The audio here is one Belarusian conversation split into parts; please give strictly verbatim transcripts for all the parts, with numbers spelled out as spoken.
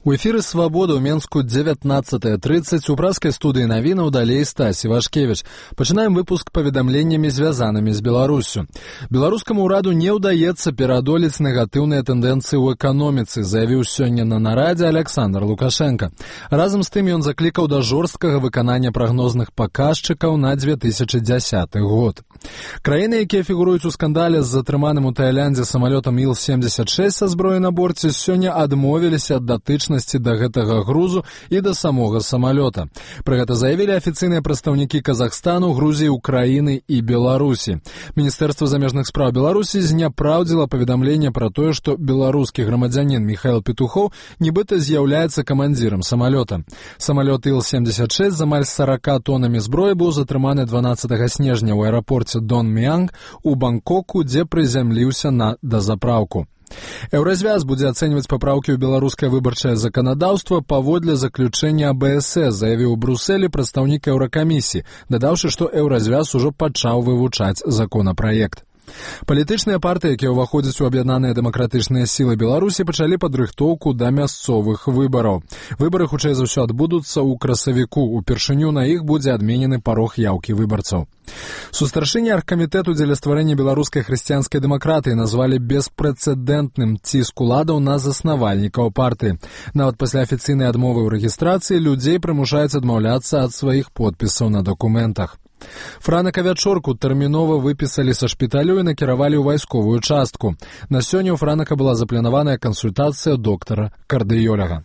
У эфіры «Свабода» ў Менску дзевятнаццатая трыццаць у праскай студыі навінаў далей Стась Івашкевіч. Пачынаем выпуск паведамленнямі, звязанымі з Беларуссю. Беларускаму ўраду не ўдаецца пераадолець негатыўныя тэндэнцыі ў эканоміцы, заявіў сёння на нарадзе Александр Лукашенко. Разам з тым ён заклікаў да жорсткага выканання прагнозных паказчыкаў на две тысячы дзясяты год. Краіны, якія фігуруюць у скандале з затрыманым у Таіландзе самалётам Іл семьдесят шесть са зброяй на борце, сёння адмовіліся ад датычнасці да гэтага грузу і да самога самалёта. Пра гэта заявілі афіцыйныя прадстаўнікі Казахстану, Грузіі, Украіны і Беларусі. Міністэрства замежных спраў Беларусі зняпраўдзіла паведамленне пра тое, што беларускі грамадзянін Михаил Петухов нібыта з'яўляецца камандзірам самалёта. Самалёт Іл семьдесят шесть з амаль сорока тоннамі зброі быў затрыманы дванаццатага снежня ў аэрапорце Дон Мянг у Бангкоку, дзе прызямліўся на дазапраўку. Еўразвяз будзе ацэньваць папраўкі ў беларускае выбарчае заканадаўства паводле заключэння А Б С С, заявіў у Брусэлі прадстаўнік Еўракамісіі, дадаўшы, што Еўразвяз ужо пачаў вывучаць законапраект. Палітычныя партыі, якія ўваходзяць у аб'яднаныя дэмакратычныя сілы Беларусі, пачалі падрыхтоўку да мясцовых выбараў. Выбары, хутчэй за ўсё, адбудуцца ў красавіку. Упершыню на іх будзе адменены парог яўкі выбарцаў. Сустаршыні аргкамітэту дзеля стварэння беларускай хрысціянскай дэмакратыі назвалі беспрэцэдэнтным ціск уладаў на заснавальнікаў партыі. Нават пасля афіцыйнай адмовы ў рэгістрацыі людзей прымушаюць адмаўляцца ад сваіх подпісаў на дакументах. Франака Вячорку тэрмінова выпісалі са шпіталю і накіравалі ў вайсковую частку. На сёння ў Франака была запланаваная кансультацыя доктара-кардыёлага.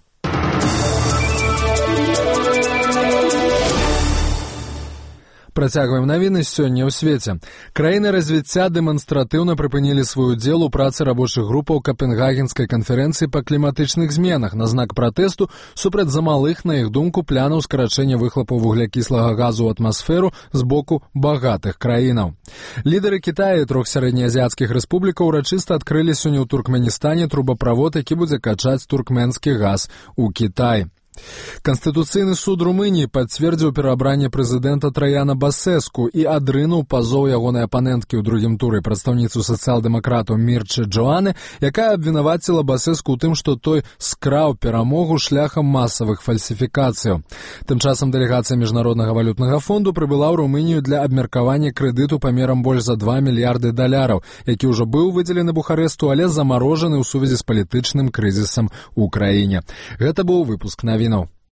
Працягваем навіны сёння ў свеце. Краіны развіцця дэманстратыўна прыпынілі свой удзел у працы рабочых групаў Капенгагенскай канферэнцыі па кліматычных зменах на знак пратэсту супраць замалых, на іх думку, планаў скарачэння выхлапаў вуглякіслага газу ў атмасферу з боку багатых краінаў. Лідары Кітая і трох сярэднеазіяцкіх рэспублікаў урачыста адкрылі сёння ў Туркменістане трубаправод, які будзе качаць туркменскі газ у Кітай. Канстытуцыйны суд Румыніі пацвердзіў пераабранне прэзідэнта Траяна Басэску і адрынуў пазоў ягонай апаненткі ў другім туры, прадстаўніцу сацыял-дэмакратаў Мірчы Джоаны, якая абвінаваціла Басэску ў тым, што той скраў перамогу шляхам масавых фальсіфікацыяў. Тым часам дэлегацыя Міжнароднага валютнага фонду прыбыла ў Румынію для абмеркавання крэдыту памерам больш за два мільярды даляраў, які ўжо быў выдзелены Бухарэсту, але замарожаны ў сувязі з палітычным крызісам у краіне. Гэта быў выпуск навін.